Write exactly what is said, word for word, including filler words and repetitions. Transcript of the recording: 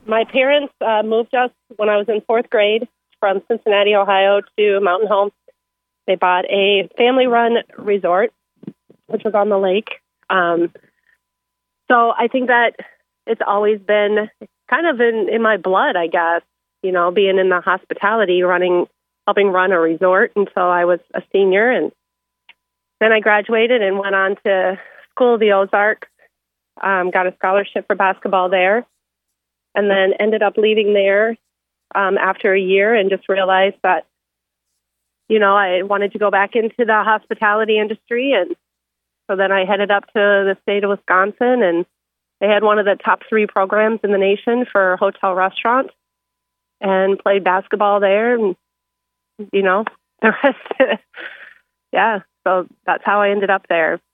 My parents uh, moved us when I was in fourth grade from Cincinnati, Ohio to Mountain Home. They bought a family-run resort, which was on the lake. Um, so I think that it's always been kind of in, in my blood, I guess, you know, being in the hospitality, running, helping run a resort until I was a senior. And then I graduated and went on to School of the Ozarks, um, got a scholarship for basketball there, and then ended up leaving there um, after a year and just realized that, you know, I wanted to go back into the hospitality industry. And so then I headed up to the state of Wisconsin, and they had one of the top three programs in the nation for hotel restaurant, and played basketball there. And, you know, the rest, yeah, so that's how I ended up there.